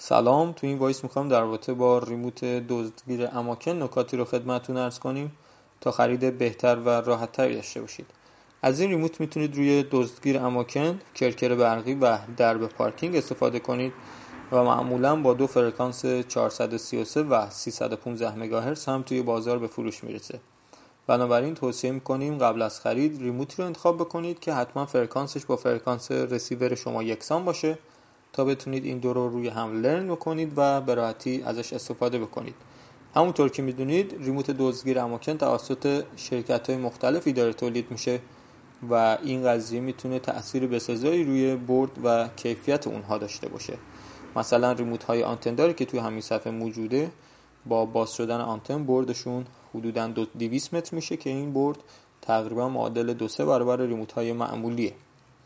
سلام، تو این وایس میخوام در رابطه با ریموت دزدگیر اماکن نکاتی رو خدمتتون عرض کنیم تا خرید بهتر و راحت‌تری داشته باشید. از این ریموت میتونید روی دزدگیر اماکن، کرکر برقی و درب پارکینگ استفاده کنید و معمولاً با دو فرکانس 433 و 315 مگاهرتز هم توی بازار به فروش میرسه. بنابراین توصیه میکنیم قبل از خرید ریموتی رو انتخاب بکنید که حتما فرکانسش با فرکانس رسیور شما یکسان باشه تا بتونید این دو رو روی هم لرن بکنید و به راحتی ازش استفاده بکنید. همونطور که میدونید ریموت دزدگیر اماکن توسط شرکت‌های مختلفی داره تولید میشه و این قضیه میتونه تأثیر بسزایی روی برد و کیفیت اونها داشته باشه. مثلا ریموت های آنتن داره که توی همین صفحه موجوده، با باز شدن آنتن بردشون حدوداً 200 متر میشه که این برد تقریبا معادل 2-3 برابر ریموت های معمولیه.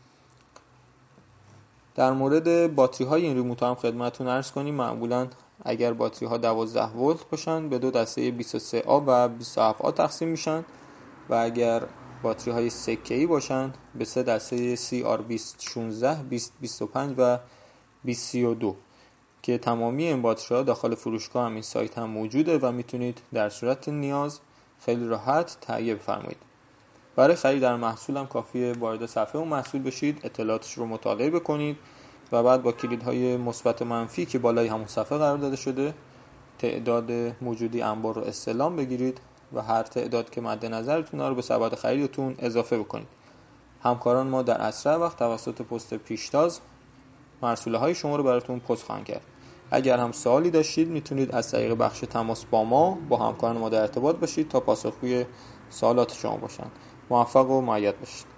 در مورد باتری های این ریموت هم خدمتتون عرض کنیم. معمولاً اگر باتری ها 12 ولت باشن به دو دسته 23A و 27A تقسیم میشن و اگر باتری های سکه‌ای باشن به سه دسته CR2016، 2025 و 2032 که تمامی این باتری ها داخل فروشگاه همین سایت هم موجوده و میتونید در صورت نیاز خیلی راحت تهیه بفرمایید. برای خرید در محصول هم کافیه وارد صفحه اون محصول بشید، اطلاعاتش رو مطالعه بکنید و بعد با کلیدهای مثبت و منفی که بالای همون صفحه قرار داده شده تعداد موجودی انبار رو استعلام بگیرید و هر تعداد که مد نظرتونه رو به سبد خریدتون اضافه بکنید. همکاران ما در اسرع وقت توسط پست پیشتاز مرسوله های شما رو براتون پست خواهند کرد. اگر هم سوالی داشتید میتونید از طریق بخش تماس با ما با همکاران ما در ارتباط باشید تا پاسخگوی سوالات شما باشند. موفق و مؤید باشید.